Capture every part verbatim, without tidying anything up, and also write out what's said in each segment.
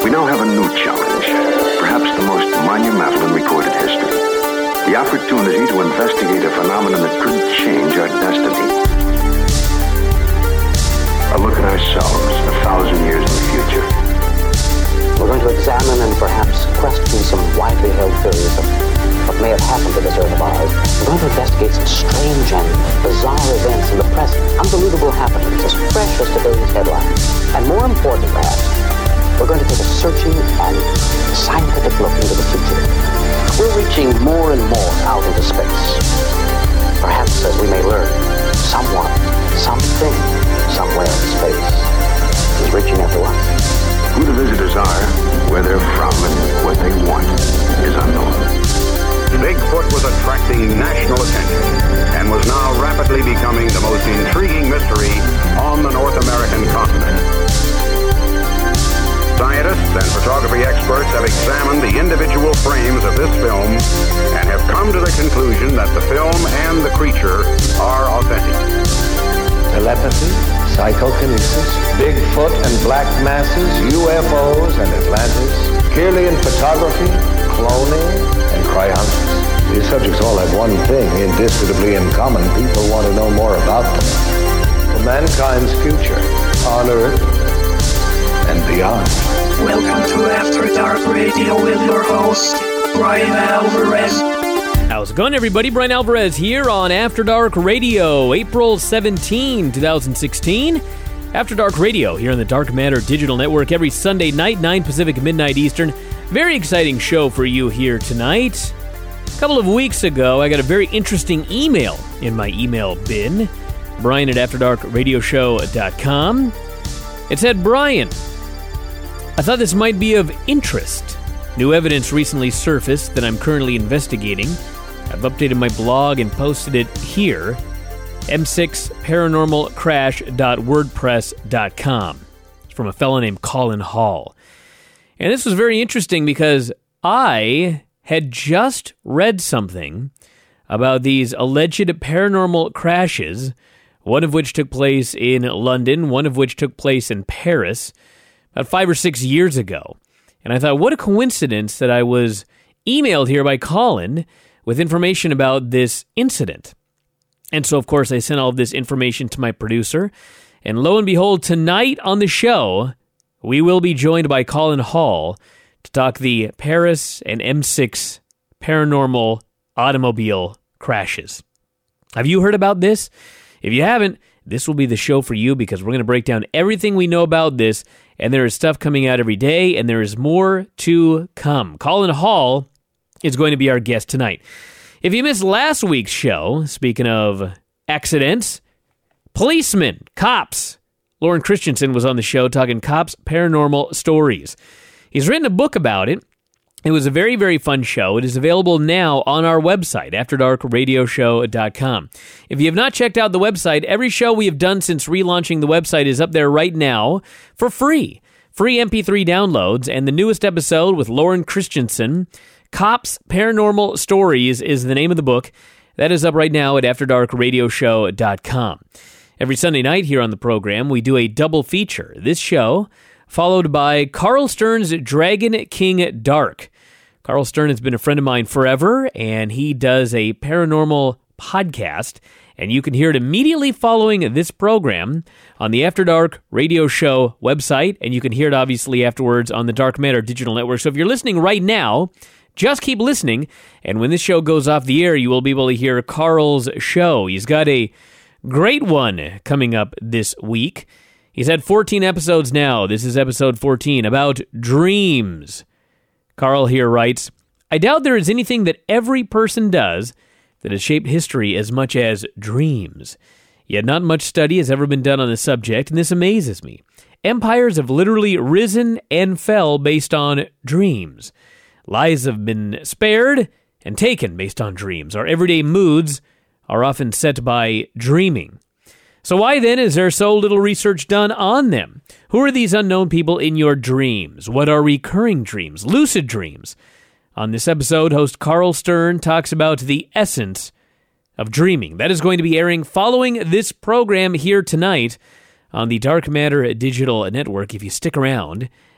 We now have a new challenge, perhaps the most monumental in recorded history. The opportunity to investigate a phenomenon that could change our destiny. A look at ourselves a thousand years in the future. We're going to examine and perhaps question some widely held theories of what may have happened to this earth of ours. We're going to investigate some strange and bizarre events in the present, unbelievable happenings as fresh as today's headlines. And more important, perhaps, we're going to take a searching and scientific look into the future. We're reaching more and more out into space. Perhaps, as we may learn, someone, something, somewhere in space is reaching out to us. Who the visitors are, where they're from, and what they want is unknown. Bigfoot was attracting national attention and was now rapidly becoming the most intriguing mystery on the North American continent. Scientists and photography experts have examined the individual frames of this film and have come to the conclusion that the film and the creature are authentic. Telepathy, psychokinesis, Bigfoot and black masses, U F Os and Atlantis, Kirlian photography, cloning, and cryonics. These subjects all have one thing indisputably in common. People want to know more about them. For mankind's future, on Earth and beyond. Welcome to After Dark Radio with your host, Brian Alvarez. How's it going, everybody? Brian Alvarez here on After Dark Radio, April seventeenth, twenty sixteen. After Dark Radio here on the Dark Matter Digital Network every Sunday night, nine Pacific, midnight Eastern. Very exciting show for you here tonight. A couple of weeks ago, I got a very interesting email in my email bin, Brian at after dark radio show dot com. It said, Brian, I thought this might be of interest. New evidence recently surfaced that I'm currently investigating. I've updated my blog and posted it here, m six paranormal crash dot wordpress dot com. It's from a fellow named Colin Hall. And this was very interesting because I had just read something about these alleged paranormal crashes, one of which took place in London, one of which took place in Paris, about five or six years ago. And I thought, what a coincidence that I was emailed here by Colin with information about this incident. And so, of course, I sent all of this information to my producer. And lo and behold, tonight on the show, we will be joined by Colin Hall to talk the Paris and M six paranormal automobile crashes. Have you heard about this? If you haven't, this will be the show for you because we're going to break down everything we know about this, and there is stuff coming out every day, and there is more to come. Colin Hall is going to be our guest tonight. If you missed last week's show, speaking of accidents, policemen, cops, Lauren Christensen was on the show talking cops' paranormal stories. He's written a book about it. It was a very, very fun show. It is available now on our website, after dark radio show dot com. If you have not checked out the website, every show we have done since relaunching the website is up there right now for free. Free M P three downloads, and the newest episode with Lauren Christensen, Cops Paranormal Stories, is the name of the book. That is up right now at after dark radio show dot com. Every Sunday night here on the program, we do a double feature. This show, followed by Carl Stern's Dragon King Dark. Carl Stern has been a friend of mine forever, and he does a paranormal podcast, and you can hear it immediately following this program on the After Dark Radio Show website, and you can hear it obviously afterwards on the Dark Matter Digital Network. So if you're listening right now, just keep listening, and when this show goes off the air, you will be able to hear Carl's show. He's got a great one coming up this week. He's had fourteen episodes now. This is episode fourteen, about dreams. Carl here writes, I doubt there is anything that every person does that has shaped history as much as dreams. Yet not much study has ever been done on the subject, and this amazes me. Empires have literally risen and fell based on dreams. Lives have been spared and taken based on dreams. Our everyday moods are often set by dreaming. So why then is there so little research done on them? Who are these unknown people in your dreams? What are recurring dreams, lucid dreams? On this episode, host Carl Stern talks about the essence of dreaming. That is going to be airing following this program here tonight on the Dark Matter Digital Network. If you stick around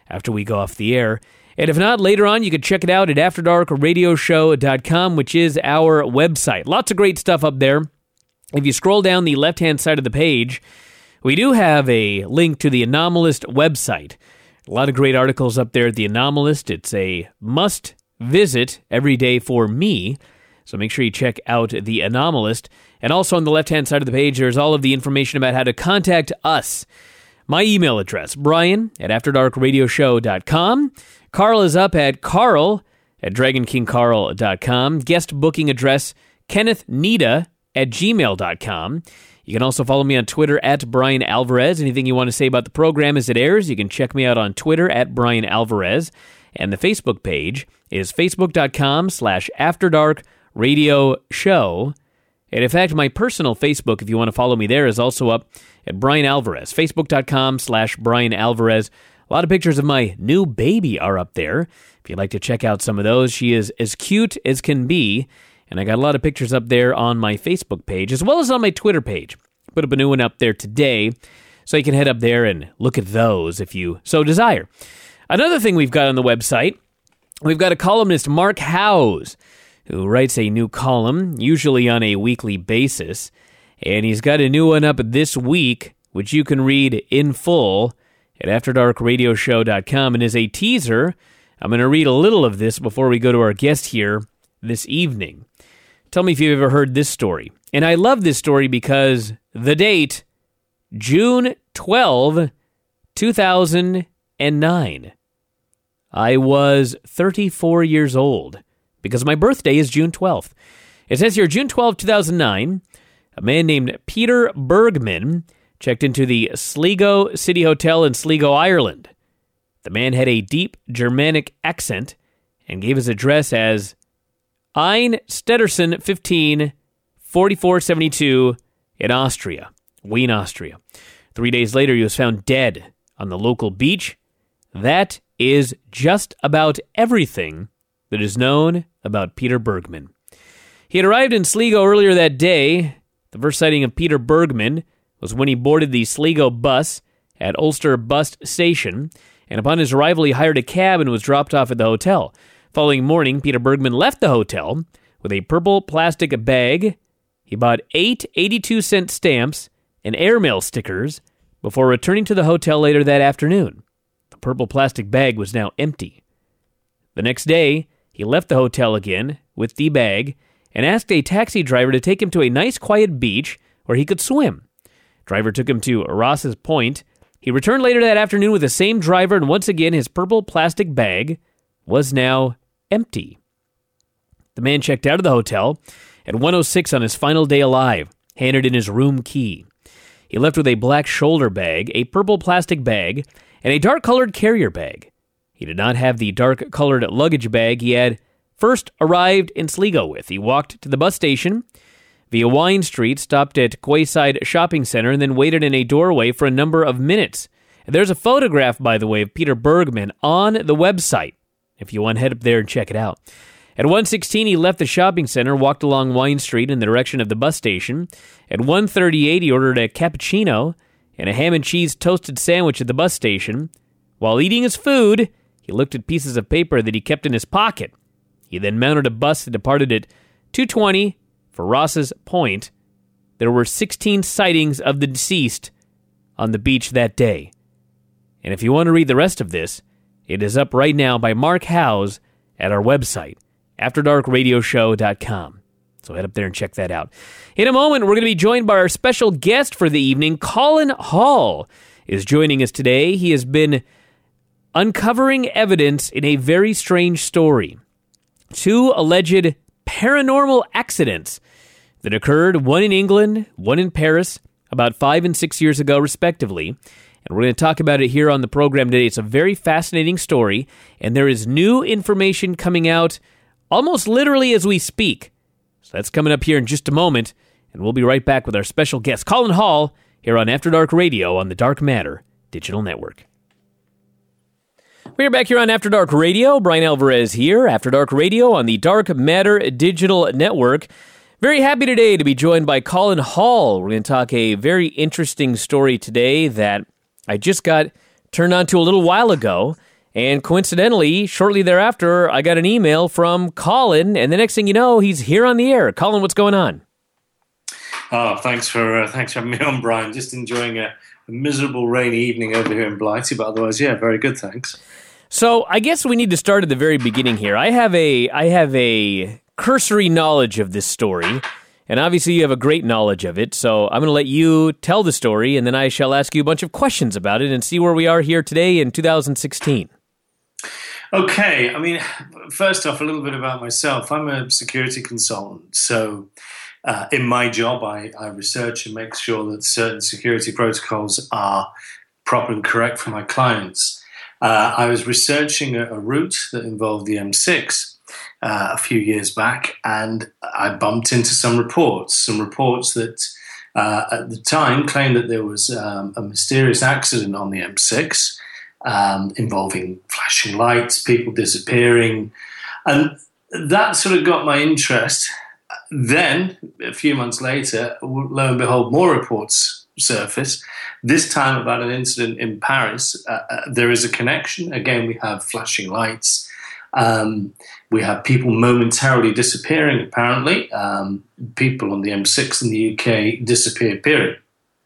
after we go off the air. And if not, later on, you can check it out at after dark radio show dot com, which is our website. Lots of great stuff up there. If you scroll down the left-hand side of the page, we do have a link to the Anomalist website. A lot of great articles up there at the Anomalist. It's a must-visit every day for me, so make sure you check out the Anomalist. And also on the left-hand side of the page, there's all of the information about how to contact us. My email address, Brian at after dark radio show dot com. Carl is up at Carl at dragon king carl dot com. Guest booking address, Kenneth Nita at gmail dot com. You can also follow me on Twitter at Brian Alvarez. Anything you want to say about the program as it airs, you can check me out on Twitter at Brian Alvarez. And the Facebook page is facebook dot com slash after dark radio show. And in fact, my personal Facebook, if you want to follow me there, is also up at Brian Alvarez. facebook dot com slash Brian Alvarez. A lot of pictures of my new baby are up there. If you'd like to check out some of those, she is as cute as can be. And I got a lot of pictures up there on my Facebook page, as well as on my Twitter page. Put up a new one up there today, so you can head up there and look at those if you so desire. Another thing we've got on the website, we've got a columnist, Mark Howes, who writes a new column, usually on a weekly basis. And he's got a new one up this week, which you can read in full at after dark radio show dot com. And as a teaser, I'm going to read a little of this before we go to our guest here this evening. Tell me if you've ever heard this story. And I love this story because the date, June twelfth, two thousand nine. I was thirty-four years old because my birthday is June twelfth. It says here, June twelfth, two thousand nine, a man named Peter Bergman checked into the Sligo City Hotel in Sligo, Ireland. The man had a deep Germanic accent and gave his address as Ein Stedersen fifteen, forty-four seventy-two in Austria, Wien, Austria. Three days later, he was found dead on the local beach. That is just about everything that is known about Peter Bergman. He had arrived in Sligo earlier that day. The first sighting of Peter Bergman was when he boarded the Sligo bus at Ulster Bus Station, and upon his arrival, he hired a cab and was dropped off at the hotel. Following morning, Peter Bergman left the hotel with a purple plastic bag. He bought eight eighty-two cent stamps and airmail stickers before returning to the hotel later that afternoon. The purple plastic bag was now empty. The next day, he left the hotel again with the bag and asked a taxi driver to take him to a nice quiet beach where he could swim. Driver took him to Ross's Point. He returned later that afternoon with the same driver, and once again his purple plastic bag was now empty. The man checked out of the hotel at one oh six on his final day alive, handed in his room key. He left with a black shoulder bag, a purple plastic bag, and a dark-colored carrier bag. He did not have the dark-colored luggage bag he had first arrived in Sligo with. He walked to the bus station via Wine Street, stopped at Quayside Shopping Center, and then waited in a doorway for a number of minutes. And there's a photograph, by the way, of Peter Bergman on the website, if you want to head up there and check it out. At one sixteen, he left the shopping center, walked along Wine Street in the direction of the bus station. At one thirty-eight, he ordered a cappuccino and a ham and cheese toasted sandwich at the bus station. While eating his food, he looked at pieces of paper that he kept in his pocket. He then mounted a bus that departed at two twenty for Ross's Point. There were sixteen sightings of the deceased on the beach that day. And if you want to read the rest of this, it is up right now by Mark Howes at our website, after dark radio show dot com. So head up there and check that out. In a moment, we're going to be joined by our special guest for the evening. Colin Hall is joining us today. He has been uncovering evidence in a very strange story. Two alleged paranormal accidents that occurred, one in England, one in Paris, about five and six years ago, respectively. And we're going to talk about it here on the program today. It's a very fascinating story, and there is new information coming out almost literally as we speak. So that's coming up here in just a moment, and we'll be right back with our special guest, Colin Hall, here on After Dark Radio on the Dark Matter Digital Network. We're back here on After Dark Radio. Brian Alvarez here, After Dark Radio on the Dark Matter Digital Network. Very happy today to be joined by Colin Hall. We're going to talk a very interesting story today that I just got turned on to a little while ago, And coincidentally, shortly thereafter, I got an email from Colin, and the next thing you know, he's here on the air. Colin, what's going on? Oh, thanks for uh, thanks for having me on, Brian. Just enjoying a, a miserable rainy evening over here in Blighty, but otherwise, yeah, very good, thanks. So I guess we need to start at the very beginning here. I have a I have a cursory knowledge of this story, and obviously you have a great knowledge of it, so I'm going to let you tell the story, and then I shall ask you a bunch of questions about it and see where we are here today in two thousand sixteen. Okay, I mean, first off, a little bit about myself. I'm a security consultant, so uh, in my job, I, I research and make sure that certain security protocols are proper and correct for my clients. Uh, I was researching a, a route that involved the M six uh, a few years back, and I bumped into some reports, some reports that uh, at the time claimed that there was um, a mysterious accident on the M six um, involving flashing lights, people disappearing, and that sort of got my interest. Then, a few months later, lo and behold, more reports surface, this time about an incident in Paris. Uh, uh, there is a connection. Again, we have flashing lights. Um, we have people momentarily disappearing, apparently. Um, people on the M six in the U K disappear, period.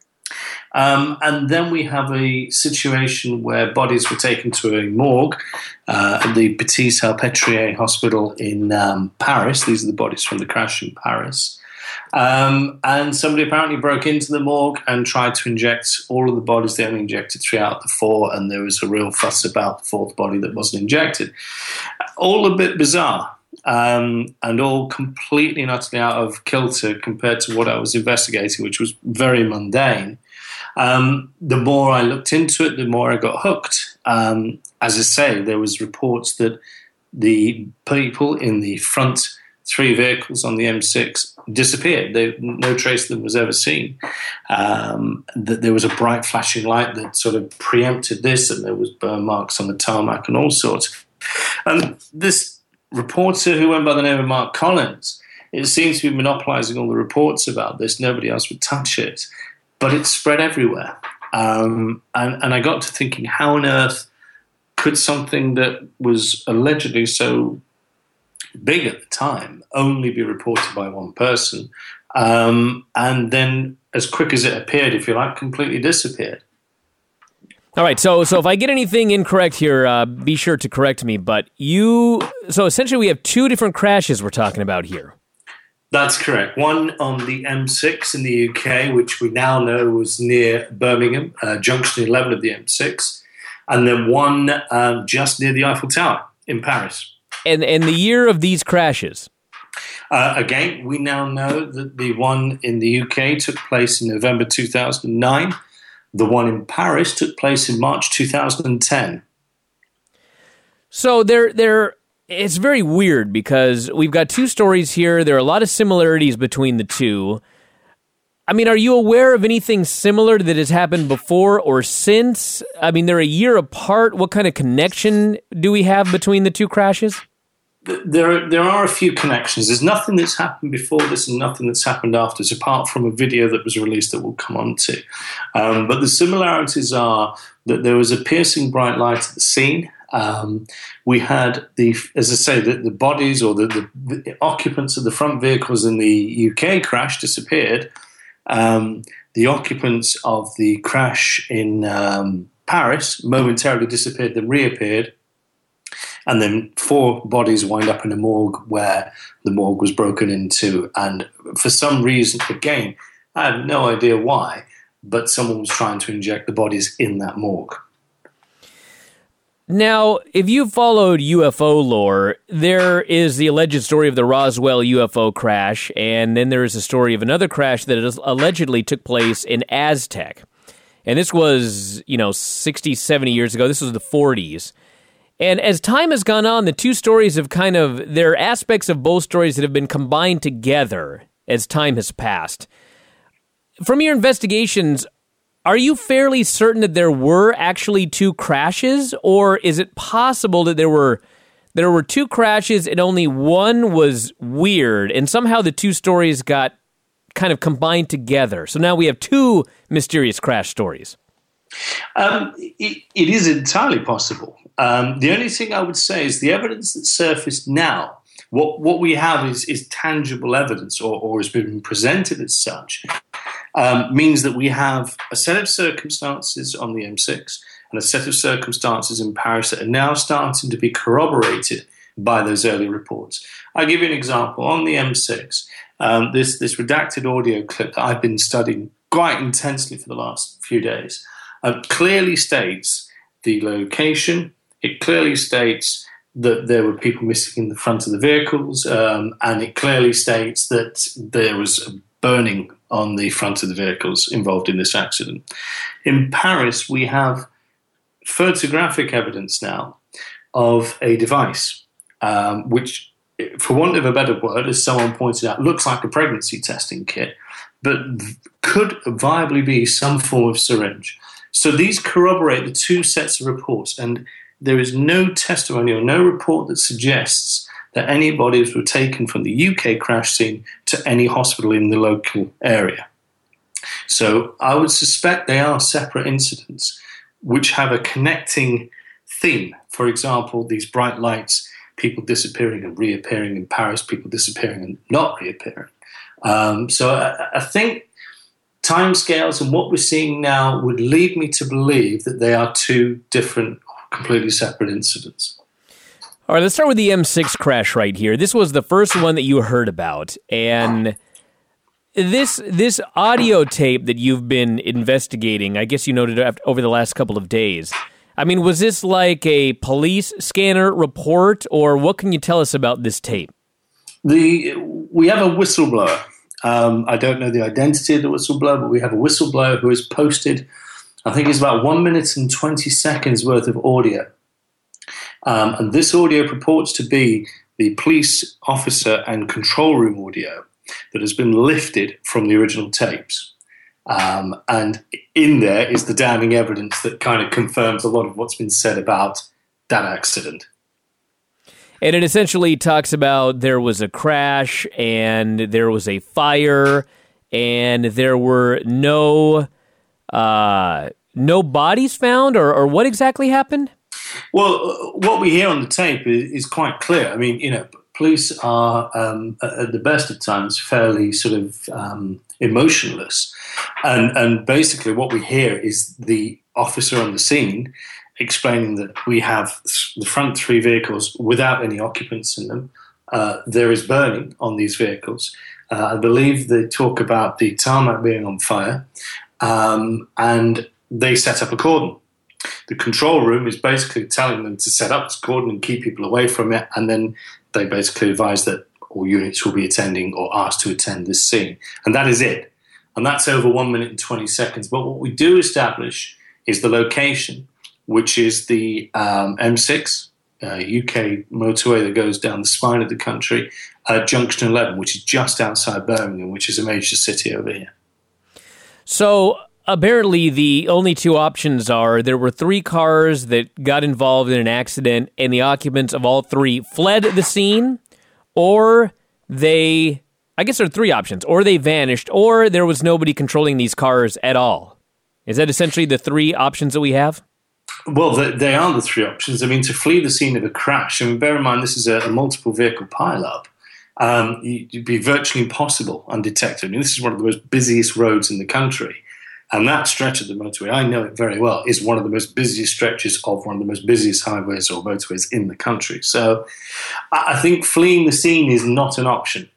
Um, and then we have a situation where bodies were taken to a morgue uh, at the Petit-Salpêtrière hospital in um, Paris. These are the bodies from the crash in Paris. Um, and somebody apparently broke into the morgue and tried to inject all of the bodies. They only injected three out of the four, and there was a real fuss about the fourth body that wasn't injected. All a bit bizarre, um, and all completely and utterly out of kilter compared to what I was investigating, which was very mundane. Um, the more I looked into it, the more I got hooked. Um, as I say, there was reports that the people in the front three vehicles on the M six disappeared. They, no trace of them was ever seen. Um, that there was a bright flashing light that sort of preempted this, and there was burn marks on the tarmac and all sorts. And this reporter who went by the name of Mark Collins, it seems to be monopolizing all the reports about this. Nobody else would touch it. But it spread everywhere. Um, and, and I got to thinking, how on earth could something that was allegedly so big at the time only be reported by one person, um, and then as quick as it appeared, if you like, completely disappeared? All right, so so if I get anything incorrect here, uh, be sure to correct me. But you, so essentially we have two different crashes we're talking about here. That's correct. One on the M six in the U K, which we now know was near Birmingham, uh, junction eleven of the M six, and then one um, just near the Eiffel Tower in Paris. And and the year of these crashes? Uh, again, we now know that the one in the U K took place in November two thousand nine. The one in Paris took place in March two thousand ten. So they're they're. It's very weird because we've got two stories here. There are a lot of similarities between the two. I mean, are you aware of anything similar that has happened before or since? I mean, they're a year apart. What kind of connection do we have between the two crashes? There, there are a few connections. There's nothing that's happened before this and nothing that's happened after this, apart from a video that was released that we'll come on to. Um, but the similarities are that there was a piercing bright light at the scene. Um, we had the, as I say, the, the bodies or the, the, the occupants of the front vehicles in the U K crash disappeared. Um, the occupants of the crash in um, Paris momentarily disappeared, then reappeared. And then four bodies wind up in a morgue where the morgue was broken into. And for some reason, again, I have no idea why, but someone was trying to inject the bodies in that morgue. Now, if you've followed U F O lore, there is the alleged story of the Roswell U F O crash, and then there is a story of another crash that allegedly took place in Aztec. And this was, you know, sixty, seventy years ago. This was the forties. And as time has gone on, the two stories have kind of, there are aspects of both stories that have been combined together as time has passed. From your investigations, are you fairly certain that there were actually two crashes, or is it possible that there were there were two crashes and only one was weird, and somehow the two stories got kind of combined together? So now we have two mysterious crash stories. Um, it, it is entirely possible. Um, the only thing I would say is the evidence that's surfaced now, what, what we have is, is tangible evidence, or, or has been presented as such, um, means that we have a set of circumstances on the M six and a set of circumstances in Paris that are now starting to be corroborated by those early reports. I'll give you an example. On the M six, um, this, this redacted audio clip that I've been studying quite intensely for the last few days uh, clearly states the location. It clearly states that there were people missing in the front of the vehicles, um, and it clearly states that there was a burning on the front of the vehicles involved in this accident. In Paris, we have photographic evidence now of a device, um, which, for want of a better word, as someone pointed out, looks like a pregnancy testing kit, but could viably be some form of syringe. So these corroborate the two sets of reports, and there is no testimony or no report that suggests that any bodies were taken from the U K crash scene to any hospital in the local area. So I would suspect they are separate incidents which have a connecting theme. For example, these bright lights, people disappearing and reappearing in Paris, people disappearing and not reappearing. Um, so I, I think timescales and what we're seeing now would lead me to believe that they are two different, completely separate incidents. All right, let's start with the M six crash right here. This was the first one that you heard about, and this this audio tape that you've been investigating, I guess you noted over the last couple of days. I mean, was this like a police scanner report, or what can you tell us about this tape? The we have a whistleblower. Um, I don't know the identity of the whistleblower, but we have a whistleblower who has posted, I think it's about one minute and twenty seconds worth of audio. Um, and this audio purports to be the police officer and control room audio that has been lifted from the original tapes. Um, and in there is the damning evidence that kind of confirms a lot of what's been said about that accident. And it essentially talks about there was a crash and there was a fire and there were no uh, no bodies found, or, or what exactly happened? Well, what we hear on the tape is, is quite clear. I mean, you know, police are, um, at the best of times, fairly sort of um, emotionless. And, and basically what we hear is the officer on the scene explaining that we have the front three vehicles without any occupants in them. Uh, there is burning on these vehicles. Uh, I believe they talk about the tarmac being on fire, um, and they set up a cordon. The control room is basically telling them to set up this cordon and keep people away from it, and then they basically advise that all units will be attending or asked to attend this scene. And that is it. And that's over one minute and twenty seconds. But what we do establish is the location, which is the um, M six, uh, U K motorway that goes down the spine of the country, uh, Junction eleven, which is just outside Birmingham, which is a major city over here. So apparently the only two options are there were three cars that got involved in an accident and the occupants of all three fled the scene, or they, I guess there are three options, or they vanished, or there was nobody controlling these cars at all. Is that essentially the three options that we have? Well, they are the three options. I mean, to flee the scene of a crash, I mean, bear in mind this is a, a multiple vehicle pileup. Um, it'd be virtually impossible undetected. I mean, this is one of the most busiest roads in the country. And that stretch of the motorway, I know it very well, is one of the most busiest stretches of one of the most busiest highways or motorways in the country. So I think fleeing the scene is not an option.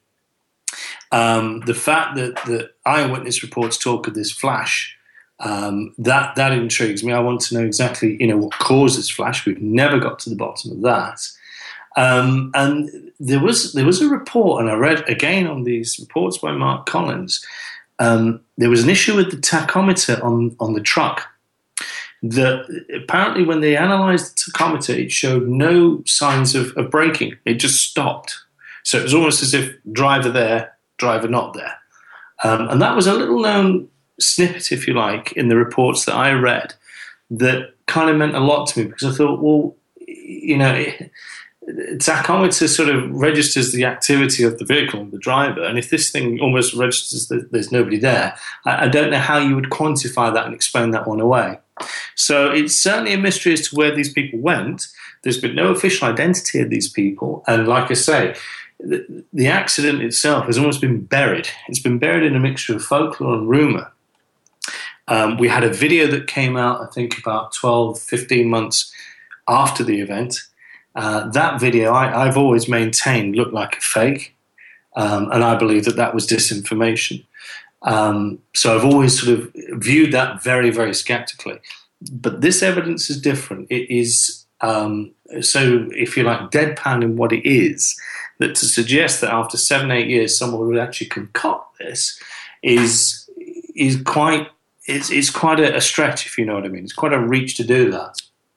Um, the fact that the eyewitness reports talk of this flash, um, that that intrigues me. I want to know exactly, you know, what caused this flash. We've never got to the bottom of that. Um, and there was there was a report, and I read again on these reports by Mark Collins. Um, there was an issue with the tachometer on, on the truck. That apparently when they analysed the tachometer, it showed no signs of, of braking. It just stopped. So it was almost as if driver there, driver not there. Um, and that was a little known snippet, if you like, in the reports that I read that kind of meant a lot to me, because I thought, well, you know, it, tachometer sort of registers the activity of the vehicle and the driver, and if this thing almost registers that there's nobody there, I, I don't know how you would quantify that and explain that one away. So it's certainly a mystery as to where these people went. There's been no official identity of these people. And like I say, the, the accident itself has almost been buried. It's been buried in a mixture of folklore and rumor. Um, we had a video that came out, I think, about twelve, fifteen months after the event. Uh, that video, I, I've always maintained, looked like a fake. Um, and I believe that that was disinformation. Um, so I've always sort of viewed that very, very skeptically. But this evidence is different. It is, um, so if you like, deadpan in what it is, that to suggest that after seven, eight years someone would actually concoct this is is quite, it's, it's quite a, a stretch, if you know what I mean. It's quite a reach to do that.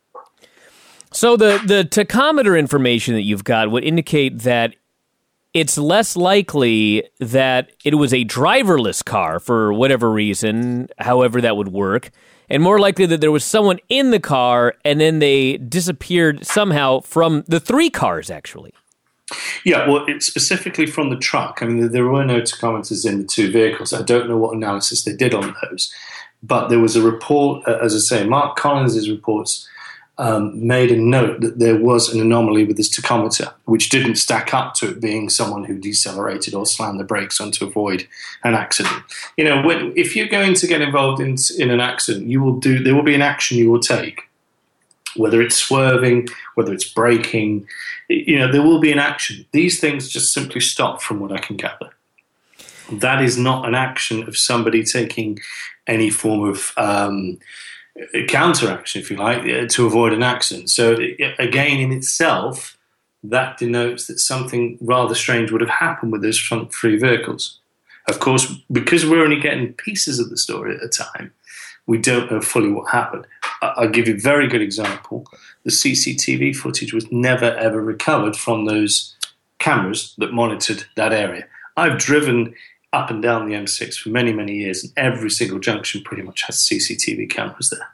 So the, the tachometer information that you've got would indicate that it's less likely that it was a driverless car for whatever reason, however that would work, and more likely that there was someone in the car and then they disappeared somehow from the three cars, actually. Yeah, well, it's specifically from the truck. I mean, there were no tachometers in the two vehicles. I don't know what analysis they did on those. But there was a report, uh, as I say, Mark Collins' reports Um, made a note that there was an anomaly with this tachometer, which didn't stack up to it being someone who decelerated or slammed the brakes on to avoid an accident. You know, when, if you're going to get involved in, in an accident, you will do. There will be an action you will take, whether it's swerving, whether it's braking. You know, there will be an action. These things just simply stop, from what I can gather. That is not an action of somebody taking any form of Um, counteraction, if you like, to avoid an accident. So again, in itself, that denotes that something rather strange would have happened with those front three vehicles. Of course, because we're only getting pieces of the story at a time, we don't know fully what happened. I'll give you a very good example. The C C T V footage was never, ever recovered from those cameras that monitored that area. I've driven up and down the M six for many, many years, and every single junction pretty much has C C T V cameras there.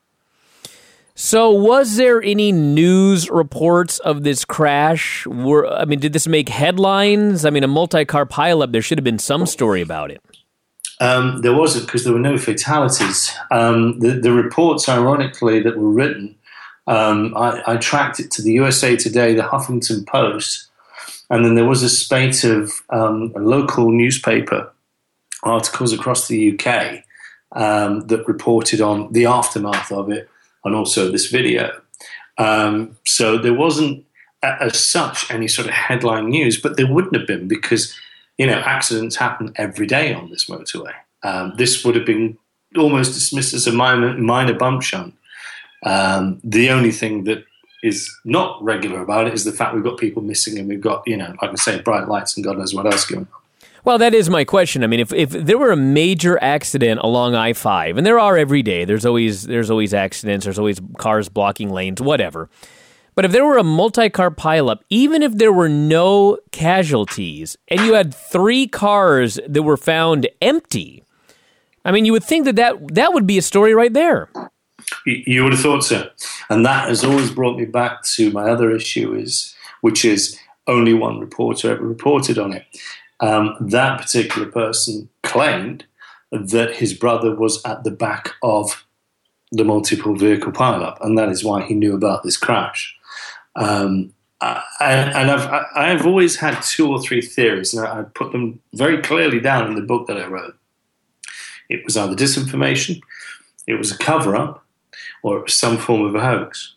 So was there any news reports of this crash? Were, I mean, did this make headlines? I mean, a multi-car pileup, there should have been some story about it. Um, there wasn't, because there were no fatalities. Um, the, the reports, ironically, that were written, um, I, I tracked it to the U S A Today, the Huffington Post, and then there was a spate of um, local newspaper articles across the U K um, that reported on the aftermath of it and also this video. Um, so there wasn't, as such, any sort of headline news, but there wouldn't have been because, you know, accidents happen every day on this motorway. Um, this would have been almost dismissed as a minor, minor bump shunt. Um, the only thing that is not regular about it is the fact we've got people missing and we've got, you know, like I say, bright lights and God knows what else going on. Well, that is my question. I mean, if, if there were a major accident along I five, and there are every day, there's always there's always accidents, there's always cars blocking lanes, whatever. But if there were a multi-car pileup, even if there were no casualties, and you had three cars that were found empty, I mean, you would think that that, that would be a story right there. You would have thought so. And that has always brought me back to my other issue, is which is only one reporter ever reported on it. Um, that particular person claimed that his brother was at the back of the multiple vehicle pileup, and that is why he knew about this crash. Um, I, and I've, I've always had two or three theories, and I put them very clearly down in the book that I wrote. It was either disinformation, it was a cover-up, or it was some form of a hoax.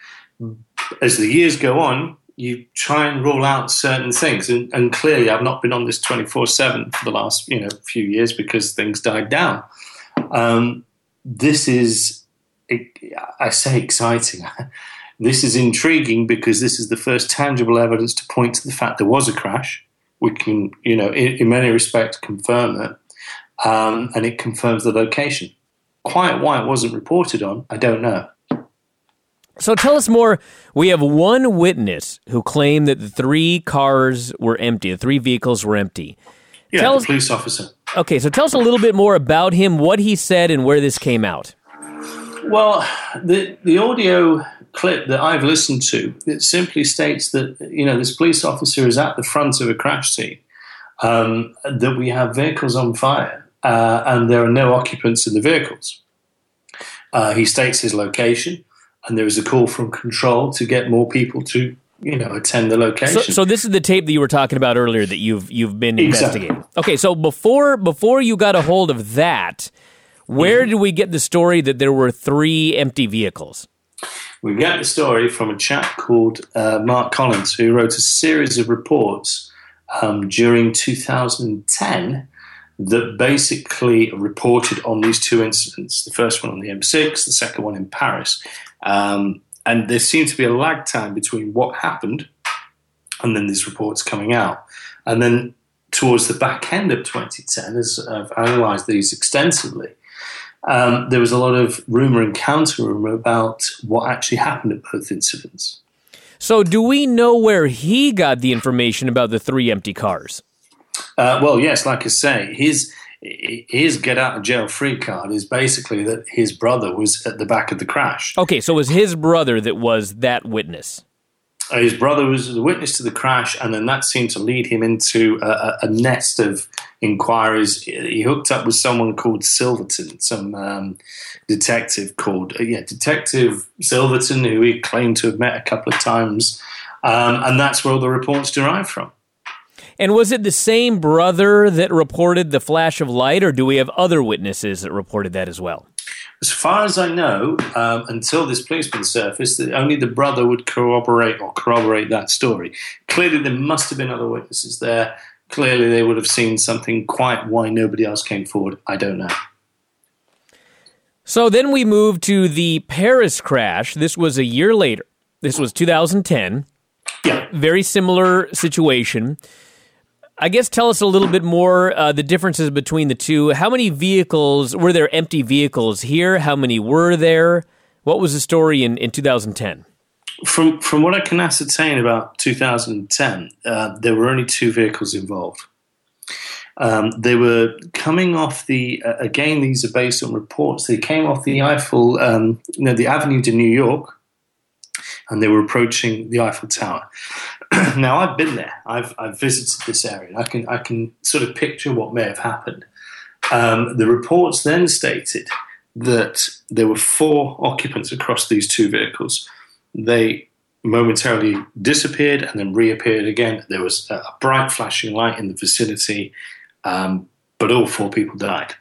As the years go on, you try and rule out certain things. And, and clearly, I've not been on this twenty-four seven for the last you know few years because things died down. Um, this is, I say, exciting. This is intriguing because this is the first tangible evidence to point to the fact there was a crash. We can, you know, in, in many respects, confirm that. Um, and it confirms the location. Quite why it wasn't reported on, I don't know. So tell us more. We have one witness who claimed that the three cars were empty, the three vehicles were empty. Yeah, tell the us, police officer. Okay, so tell us a little bit more about him, what he said, and where this came out. Well, the the audio clip that I've listened to, it simply states that, you know, this police officer is at the front of a crash scene, um, that we have vehicles on fire, uh, and there are no occupants in the vehicles. Uh, he states his location, and there is a call from control to get more people to, you know, attend the location. So, so this is the tape that you were talking about earlier that you've you've been Exactly. investigating. Okay, so before before you got a hold of that, where did we get the story that there were three empty vehicles? We get the story from a chap called uh, Mark Collins, who wrote a series of reports um, during two thousand ten that basically reported on these two incidents. The first one on the M six, the second one in Paris. Um, and there seemed to be a lag time between what happened and then these reports coming out. And then towards the back end of twenty ten, as I've analysed these extensively, Um, there was a lot of rumour and counter-rumour about what actually happened at both incidents. So do we know where he got the information about the three empty cars? Uh, well, yes, like I say, his his get-out-of-jail-free card is basically that his brother was at the back of the crash. Okay, so it was his brother that was that witness. Uh, his brother was the witness to the crash, and then that seemed to lead him into a, a nest of inquiries. He hooked up with someone called Silverton, some um, detective called, uh, yeah, Detective Silverton, who he claimed to have met a couple of times, um, and that's where all the reports derive from. And was it the same brother that reported the flash of light, or do we have other witnesses that reported that as well? As far as I know, um, until this policeman surfaced, that only the brother would corroborate or corroborate that story. Clearly, there must have been other witnesses there. Clearly, they would have seen something. Quite why nobody else came forward, I don't know. So then we move to the Paris crash. This was a year later. This was two thousand ten. Yeah. Very similar situation. I guess tell us a little bit more, uh, the differences between the two. How many vehicles, were there empty vehicles here? How many were there? What was the story in, in two thousand ten? From from what I can ascertain about two thousand ten, uh, there were only two vehicles involved. Um, they were coming off the, uh, again, these are based on reports, they came off the Eiffel, um, you know, the Avenue de New York, and they were approaching the Eiffel Tower. Now, I've been there. I've, I've visited this area. I can I can sort of picture what may have happened. Um, the reports then stated that there were four occupants across these two vehicles. They momentarily disappeared and then reappeared again. There was a bright flashing light in the vicinity, um, but all four people died.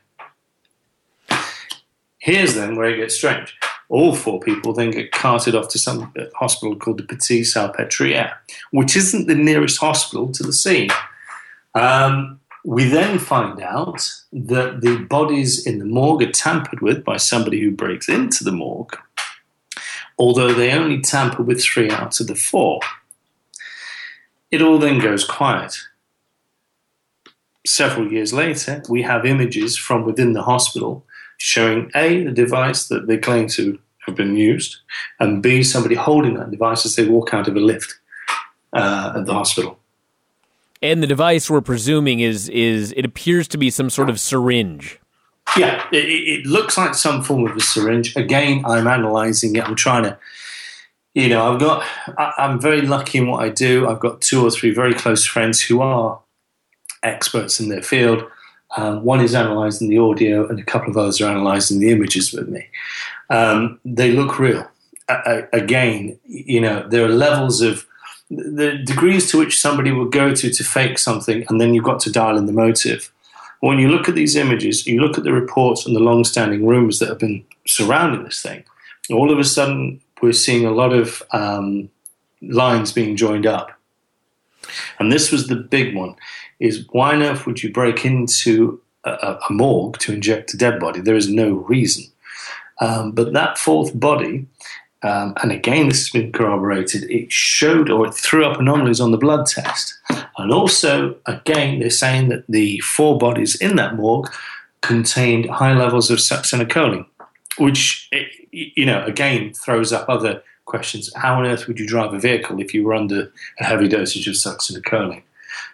Here's then where it gets strange. All four people then get carted off to some hospital called the Petit Salpêtrière, which isn't the nearest hospital to the scene. Um, we then find out that the bodies in the morgue are tampered with by somebody who breaks into the morgue, although they only tamper with three out of the four. It all then goes quiet. Several years later, we have images from within the hospital showing A, the device that they claim to have been used, and B, somebody holding that device as they walk out of a lift uh, at the hospital. And the device we're presuming is, is it appears to be some sort of syringe. Yeah, it, it looks like some form of a syringe. Again, I'm analysing it. I'm trying to, you know, I've got, I, I'm very lucky in what I do. I've got two or three very close friends who are experts in their field. Um, one is analysing the audio, and a couple of others are analysing the images with me. Um, they look real. Uh, again, you know, there are levels of the degrees to which somebody will go to to fake something, and then you've got to dial in the motive. When you look at these images, you look at the reports and the long-standing rumours that have been surrounding this thing, all of a sudden we're seeing a lot of um, lines being joined up. And this was the big one, is why on earth would you break into a, a morgue to inject a dead body? There is no reason. Um, but that fourth body, um, and again this has been corroborated, it showed or it threw up anomalies on the blood test. And also, again, they're saying that the four bodies in that morgue contained high levels of succinylcholine, which, you know, again, throws up other questions. How on earth would you drive a vehicle if you were under a heavy dosage of succinylcholine?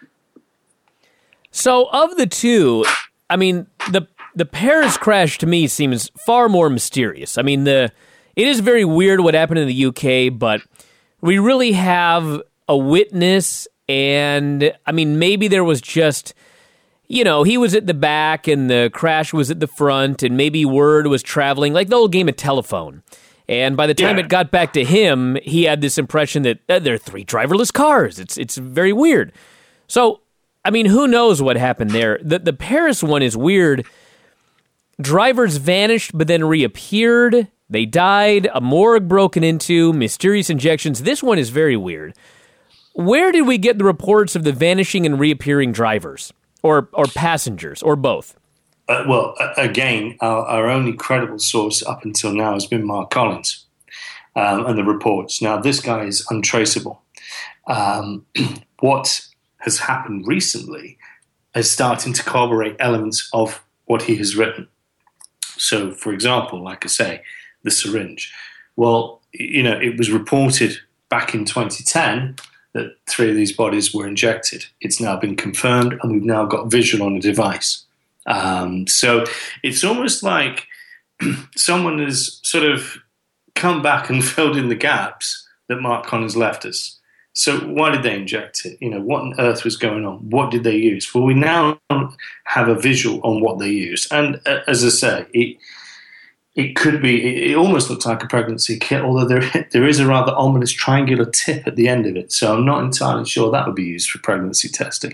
So of the two, I mean, the the Paris crash to me seems far more mysterious. I mean, the it is very weird what happened in the U K, but we really have a witness, and I mean, maybe there was just, you know, he was at the back and the crash was at the front and maybe word was traveling, like the old game of telephone. And by the time Yeah. it got back to him, he had this impression that uh, there are three driverless cars. It's it's very weird. So, I mean, who knows what happened there? The, the Paris one is weird. Drivers vanished but then reappeared. They died. A morgue broken into. Mysterious injections. This one is very weird. Where did we get the reports of the vanishing and reappearing drivers? Or or passengers? Or both? Uh, well, uh, again, our, our only credible source up until now has been Mark Collins um, and the reports. Now, this guy is untraceable. Um, what has happened recently is starting to corroborate elements of what he has written. So, for example, like I say, the syringe. Well, you know, it was reported back in twenty ten that three of these bodies were injected. It's now been confirmed, and we've now got visual on the device. Um, so it's almost like someone has sort of come back and filled in the gaps that Mark Collins left us. So why did they inject it? You know, what on earth was going on? What did they use? Well, we now have a visual on what they used. And uh, as I say, it it could be, it, it almost looks like a pregnancy kit, although there there is a rather ominous triangular tip at the end of it. So I'm not entirely sure that would be used for pregnancy testing.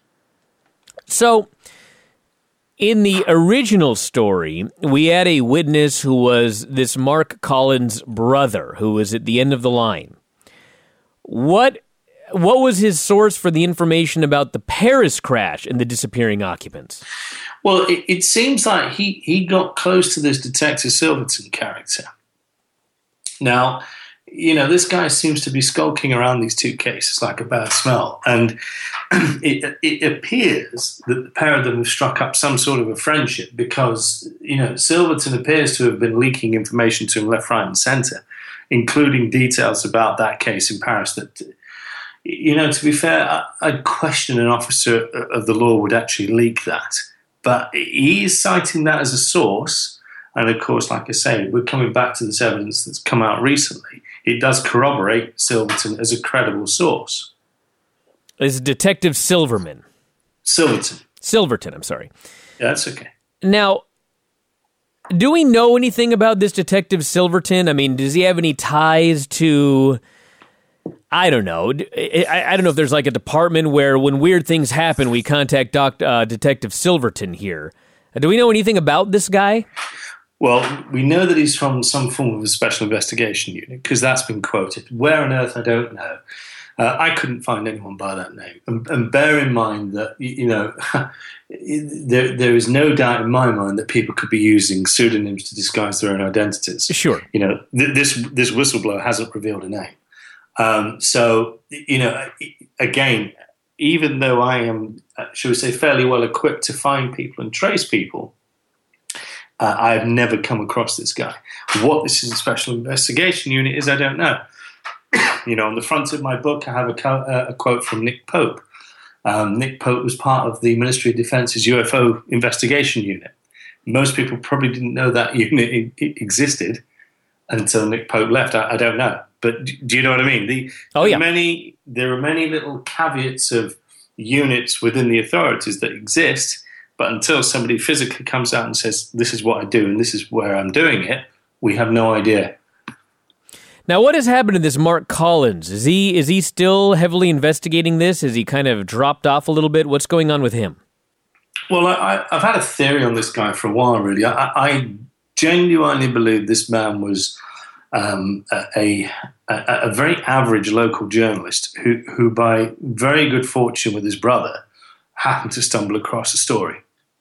So, in the original story, we had a witness who was this Mark Collins' brother, who was at the end of the line. What what was his source for the information about the Paris crash and the disappearing occupants? Well, it, it seems like he, he got close to this Detective Silverton character. Now, you know, this guy seems to be skulking around these two cases like a bad smell. And it, it appears that the pair of them have struck up some sort of a friendship because, you know, Silverton appears to have been leaking information to him left, right, and centre, including details about that case in Paris that, you know, to be fair, I, I'd question an officer of the law would actually leak that. But he is citing that as a source. And of course, like I say, we're coming back to this evidence that's come out recently. It does corroborate Silverton as a credible source. It's Detective Silverman. Silverton. Silverton, I'm sorry. Yeah, that's okay. Now, do we know anything about this Detective Silverton? I mean, does he have any ties to, I don't know. I, I don't know if there's like a department where when weird things happen, we contact Doc, uh, Detective Silverton here. Do we know anything about this guy? Well, we know that he's from some form of a special investigation unit because that's been quoted. Where on earth, I don't know. Uh, I couldn't find anyone by that name. And, and bear in mind that, you know, there, there is no doubt in my mind that people could be using pseudonyms to disguise their own identities. Sure. You know, th- this this whistleblower hasn't revealed a name. Um, so, you know, again, even though I am, uh, shall we say, fairly well equipped to find people and trace people, Uh, I have never come across this guy. What this is a special investigation unit is, I don't know. You know, on the front of my book, I have a, co- uh, a quote from Nick Pope. Um, Nick Pope was part of the Ministry of Defence's U F O investigation unit. Most people probably didn't know that unit I- I existed until Nick Pope left. I, I don't know. But do, do you know what I mean? The, oh, yeah. Many, there are many little caveats of units within the authorities that exist. But until somebody physically comes out and says, this is what I do and this is where I'm doing it, we have no idea. Now, what has happened to this Mark Collins? Is he is he still heavily investigating this? Has he kind of dropped off a little bit? What's going on with him? Well, I, I've had a theory on this guy for a while, really. I, I genuinely believe this man was um, a, a, a very average local journalist who, who, by very good fortune with his brother, happened to stumble across a story.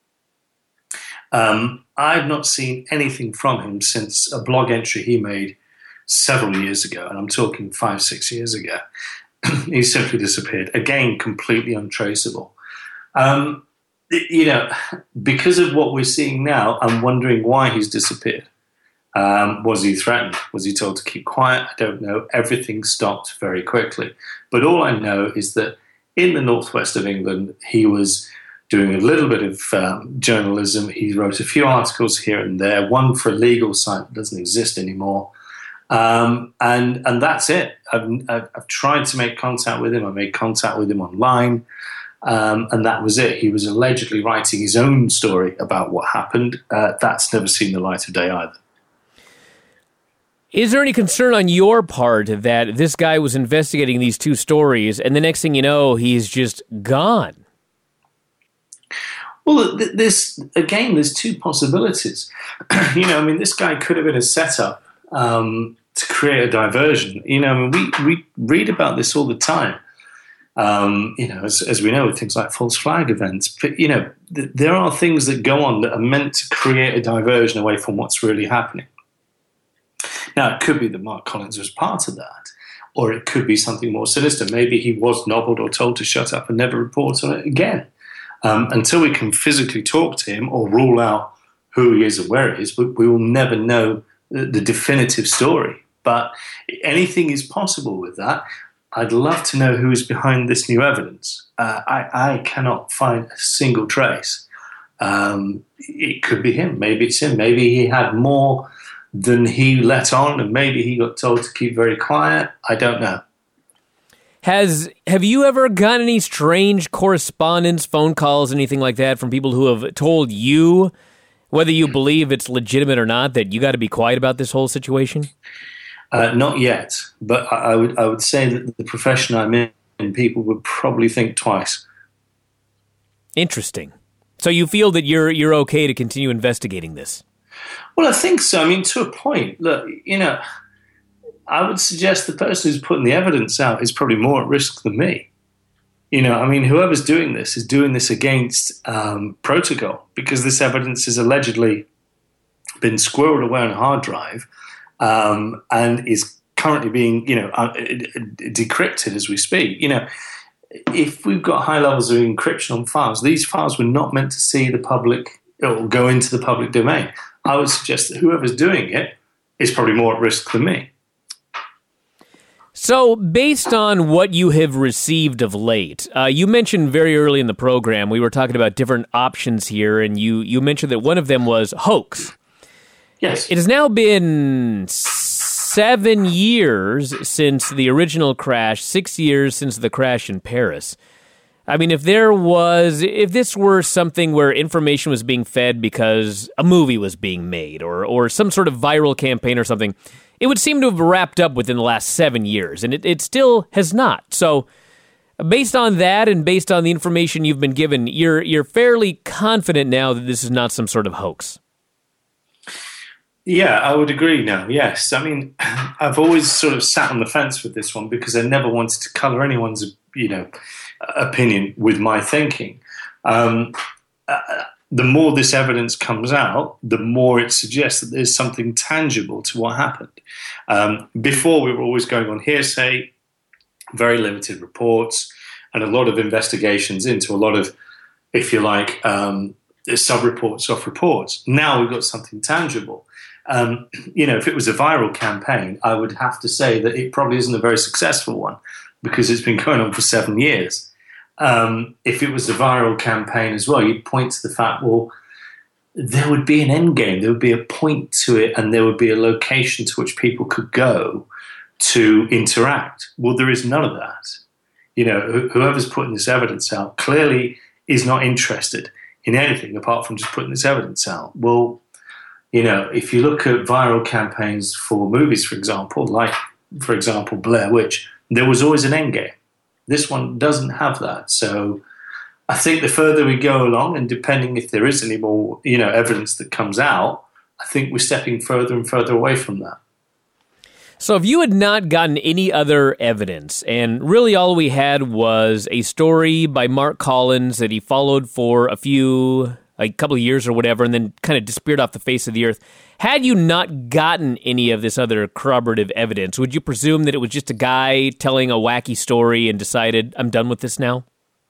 Um, I've not seen anything from him since a blog entry he made several years ago, and I'm talking five, six years ago. He simply disappeared. Again, completely untraceable. Um, you know, because of what we're seeing now, I'm wondering why he's disappeared. Um, was he threatened? Was he told to keep quiet? I don't know. Everything stopped very quickly. But all I know is that in the northwest of England, he was doing a little bit of um, journalism. He wrote a few articles here and there, one for a legal site that doesn't exist anymore. Um, and and that's it. I've, I've, I've tried to make contact with him. I made contact with him online. Um, and that was it. He was allegedly writing his own story about what happened. Uh, that's never seen the light of day either. Is there any concern on your part that this guy was investigating these two stories and the next thing you know, he's just gone? Well, th- this again, there's two possibilities. you know, I mean, this guy could have been a setup um, to create a diversion. You know, I mean, we, we read about this all the time. Um, you know, as, as we know, with things like false flag events. But, you know, th- there are things that go on that are meant to create a diversion away from what's really happening. Now, it could be that Mark Collins was part of that, or it could be something more sinister. Maybe he was nobbled or told to shut up and never report on it again. Um, until we can physically talk to him or rule out who he is or where he is, we, we will never know the, the definitive story. But anything is possible with that. I'd love to know who is behind this new evidence. Uh, I, I cannot find a single trace. Um, it could be him. Maybe it's him. Maybe he had more than he let on, and maybe he got told to keep very quiet. I don't know. Has have you ever gotten any strange correspondence, phone calls, anything like that from people who have told you, whether you believe it's legitimate or not, that you got to be quiet about this whole situation? Uh, not yet, but I, I would I would say that the profession I'm in, people would probably think twice. Interesting. So you feel that you're you're okay to continue investigating this? Well, I think so. I mean, to a point. Look, you know, I would suggest the person who's putting the evidence out is probably more at risk than me. You know, I mean, whoever's doing this is doing this against um, protocol, because this evidence has allegedly been squirreled away on a hard drive um, and is currently being, you know, uh, decrypted as we speak. You know, if we've got high levels of encryption on files, these files were not meant to see the public or go into the public domain. I would suggest that whoever's doing it is probably more at risk than me. So, based on what you have received of late, uh, you mentioned very early in the program, we were talking about different options here, and you, you mentioned that one of them was hoax. Yes. It has now been seven years since the original crash, six years since the crash in Paris. I mean, if there was, if this were something where information was being fed because a movie was being made or or some sort of viral campaign or something, it would seem to have wrapped up within the last seven years, and it, it still has not. So, based on that and based on the information you've been given, you're you're fairly confident now that this is not some sort of hoax. Yeah, I would agree now, yes. I mean, I've always sort of sat on the fence with this one because I never wanted to colour anyone's, you know, opinion with my thinking. Um, uh, the more this evidence comes out, the more it suggests that there's something tangible to what happened. Um, before, we were always going on hearsay, very limited reports, and a lot of investigations into a lot of, if you like, um, sub-reports off reports. Now we've got something tangible. Um, you know, if it was a viral campaign, I would have to say that it probably isn't a very successful one because it's been going on for seven years. Um, if it was a viral campaign as well, you'd point to the fact, well, there would be an end game, there would be a point to it, and there would be a location to which people could go to interact. Well, there is none of that. You know, whoever's putting this evidence out clearly is not interested in anything apart from just putting this evidence out. Well, you know, if you look at viral campaigns for movies, for example, like, for example, Blair Witch, there was always an end game. This one doesn't have that. So I think the further we go along, and depending if there is any more, you know, evidence that comes out, I think we're stepping further and further away from that. So if you had not gotten any other evidence, and really all we had was a story by Mark Collins that he followed for a few, a couple of years or whatever, and then kind of disappeared off the face of the earth, had you not gotten any of this other corroborative evidence, would you presume that it was just a guy telling a wacky story and decided, I'm done with this now?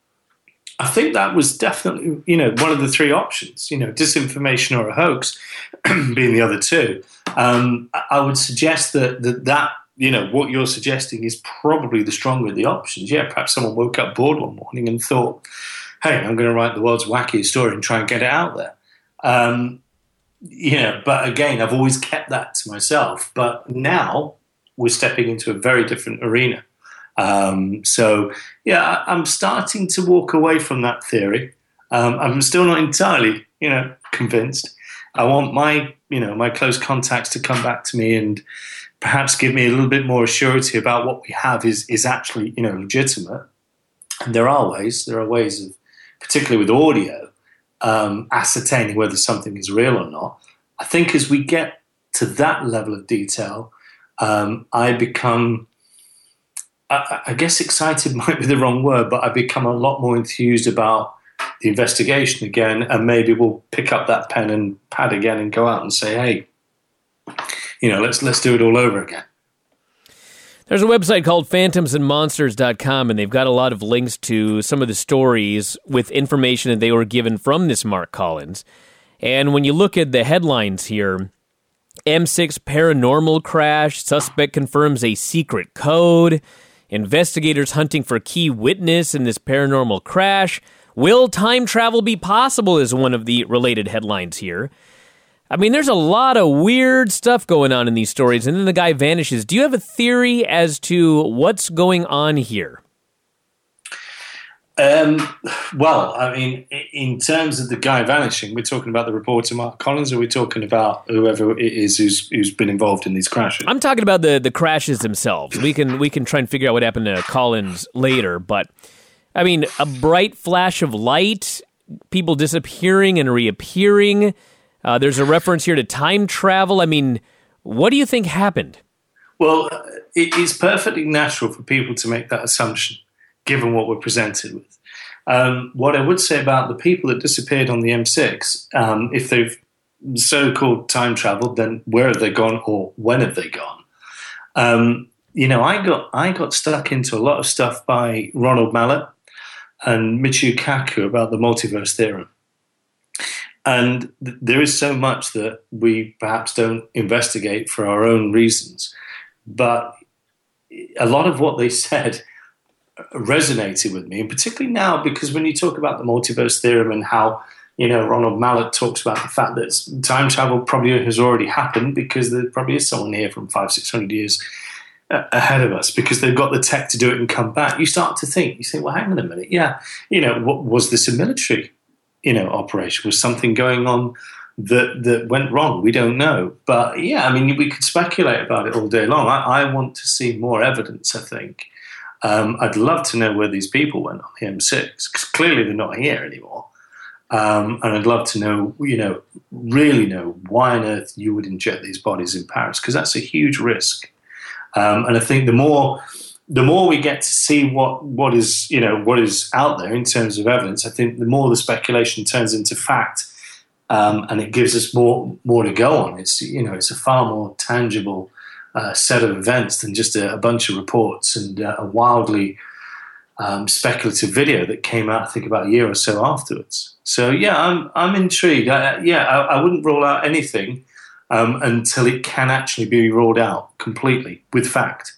I think that was definitely, you know, one of the three options, you know, disinformation or a hoax being the other two. Um, I would suggest that, that that, you know, what you're suggesting is probably the stronger of the options. Yeah, perhaps someone woke up bored one morning and thought, hey, I'm going to write the world's wackiest story and try and get it out there. Um, you know, but again, I've always kept that to myself. But now we're stepping into a very different arena. Um, so, yeah, I, I'm starting to walk away from that theory. Um, I'm still not entirely, you know, convinced. I want my, you know, my close contacts to come back to me and perhaps give me a little bit more surety about what we have is is actually, you know, legitimate. And there are ways, there are ways of, particularly with audio, um, ascertaining whether something is real or not. I think as we get to that level of detail, um, I become, I, I guess excited might be the wrong word, but I become a lot more enthused about the investigation again, and maybe we'll pick up that pen and pad again and go out and say, hey, you know, let's let's do it all over again. There's a website called phantoms and monsters dot com, and they've got a lot of links to some of the stories with information that they were given from this Mark Collins. And when you look at the headlines here, M six paranormal crash, suspect confirms a secret code, investigators hunting for key witness in this paranormal crash, will time travel be possible is one of the related headlines here. I mean, there's a lot of weird stuff going on in these stories, and then the guy vanishes. Do you have a theory as to what's going on here? Um, well, I mean, in terms of the guy vanishing, we're talking about the reporter Mark Collins, or we're talking about whoever it is who's who's been involved in these crashes? I'm talking about the, the crashes themselves. We can we can try and figure out what happened to Collins later, but I mean, a bright flash of light, people disappearing and reappearing. Uh, there's a reference here to time travel. I mean, what do you think happened? Well, it is perfectly natural for people to make that assumption, given what we're presented with. Um, what I would say about the people that disappeared on the M six, um, if they've so-called time traveled, then where have they gone or when have they gone? Um, you know, I got I got stuck into a lot of stuff by Ronald Mallett and Michio Kaku about the multiverse theorem. And th- there is so much that we perhaps don't investigate for our own reasons. But a lot of what they said resonated with me, and particularly now, because when you talk about the multiverse theorem and how, you know, Ronald Mallett talks about the fact that time travel probably has already happened because there probably is someone here from five, six hundred years ahead of us because they've got the tech to do it and come back. You start to think, you think, well, hang on a minute. Yeah, you know, what, was this a military, you know, operation? Was something going on that that went wrong? We don't know. But yeah, I mean, we could speculate about it all day long. I, I want to see more evidence, I think. Um, I'd love to know where these people went on the M six, because clearly they're not here anymore. Um, and I'd love to know, you know, really know why on earth you would inject these bodies in Paris, because that's a huge risk. Um, and I think the more the more we get to see what what is, you know, what is out there in terms of evidence, I think the more the speculation turns into fact, um, and it gives us more more to go on. It's, you know, it's a far more tangible uh, set of events than just a, a bunch of reports and uh, a wildly um, speculative video that came out, I think, about a year or so afterwards. So yeah, I'm I'm intrigued. I, yeah, I, I wouldn't rule out anything um, until it can actually be ruled out completely with fact.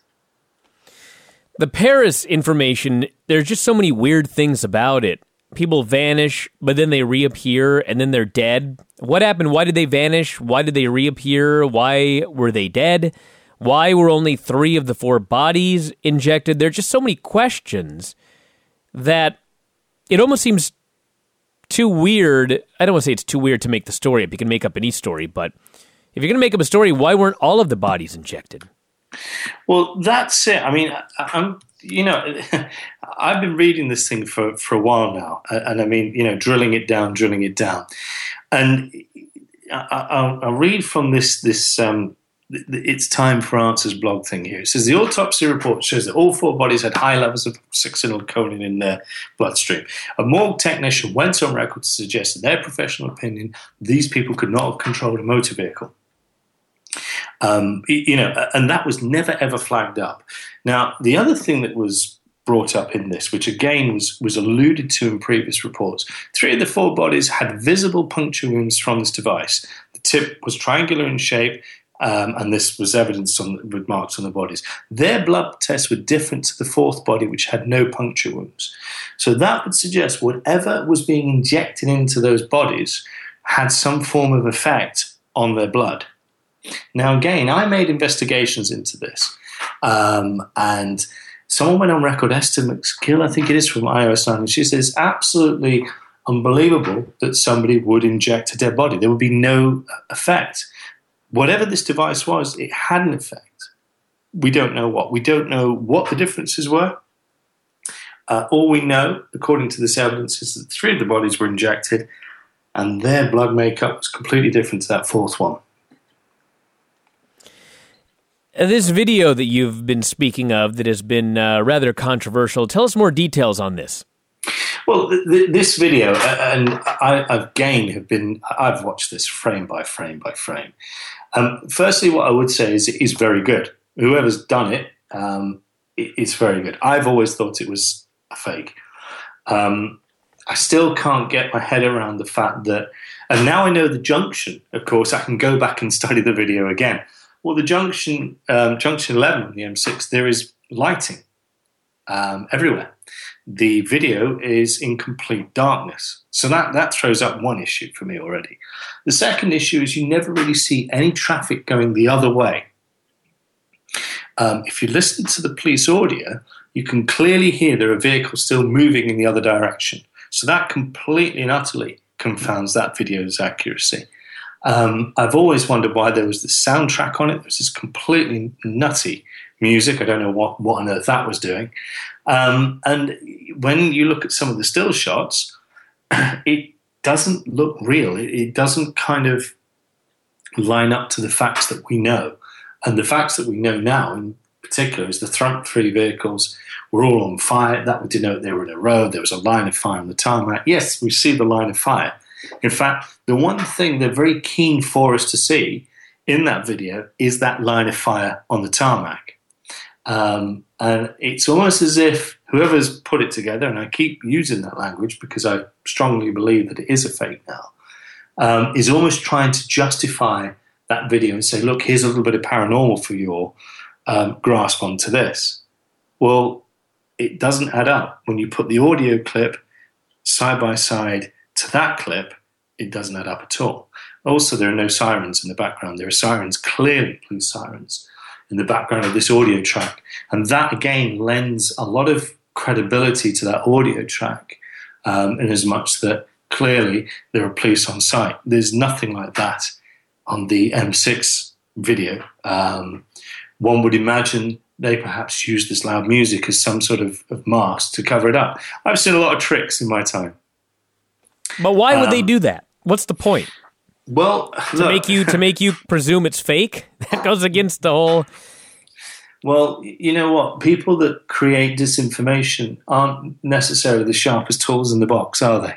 The Paris information, there's just so many weird things about it. People vanish, but then they reappear, and then they're dead. What happened? Why did they vanish? Why did they reappear? Why were they dead? Why were only three of the four bodies injected? There are just so many questions that it almost seems too weird. I don't want to say it's too weird to make the story up. You can make up any story, but if you're going to make up a story, why weren't all of the bodies injected? Well, that's it. I mean, I, I'm, you know, I've been reading this thing for, for a while now, and I mean, you know, drilling it down, drilling it down, and I, I'll, I'll read from this this um, It's Time for Answers blog thing here. It says the autopsy report shows that all four bodies had high levels of succinylcholine in their bloodstream. A morgue technician went on record to suggest, in their professional opinion, these people could not have controlled a motor vehicle. Um, you know, and that was never ever flagged up. Now, the other thing that was brought up in this, which again was, was alluded to in previous reports, three of the four bodies had visible puncture wounds from this device. The tip was triangular in shape, um, and this was evidenced on, with marks on the bodies. Their blood tests were different to the fourth body, which had no puncture wounds. So that would suggest whatever was being injected into those bodies had some form of effect on their blood. Now, again, I made investigations into this, um, and someone went on record, Esther McGill, I think it is, from iOS nine, and she says it's absolutely unbelievable that somebody would inject a dead body. There would be no effect. Whatever this device was, it had an effect. We don't know what. We don't know what the differences were. Uh, all we know, according to this evidence, is that three of the bodies were injected and their blood makeup was completely different to that fourth one. This video that you've been speaking of that has been uh, rather controversial, tell us more details on this. Well, th- th- this video, uh, and I, again, have been, I've watched this frame by frame by frame. Um, firstly, what I would say is it is very good. Whoever's done it, um, it, it's very good. I've always thought it was a fake. Um, I still can't get my head around the fact that, and now I know the junction, of course, I can go back and study the video again. Well, the junction, um, junction eleven on the M six, there is lighting um, everywhere. The video is in complete darkness. So that, that throws up one issue for me already. The second issue is you never really see any traffic going the other way. Um, if you listen to the police audio, you can clearly hear there are vehicles still moving in the other direction. So that completely and utterly confounds that video's accuracy. Um, I've always wondered why there was this soundtrack on it. There was this completely nutty music. I don't know what, what on earth that was doing. Um, and when you look at some of the still shots, it doesn't look real. It, it doesn't kind of line up to the facts that we know. And the facts that we know now, in particular, is the front three vehicles were all on fire. That would denote they were in a row. There was a line of fire on the tarmac. Yes, we see the line of fire. In fact, the one thing they're very keen for us to see in that video is that line of fire on the tarmac. Um, and it's almost as if whoever's put it together, and I keep using that language because I strongly believe that it is a fake now, um, is almost trying to justify that video and say, look, here's a little bit of paranormal for your um, grasp onto this. Well, it doesn't add up. When you put the audio clip side by side to that clip, it doesn't add up at all. Also, there are no sirens in the background. There are sirens, clearly police sirens, in the background of this audio track. And that, again, lends a lot of credibility to that audio track, um, in as much that clearly there are police on site. There's nothing like that on the M six video. Um, one would imagine they perhaps used this loud music as some sort of, of mask to cover it up. I've seen a lot of tricks in my time. But why would um, they do that? What's the point? Well, to look, make you to make you presume it's fake? That goes against the whole. Well, you know what? People that create disinformation aren't necessarily the sharpest tools in the box, are they?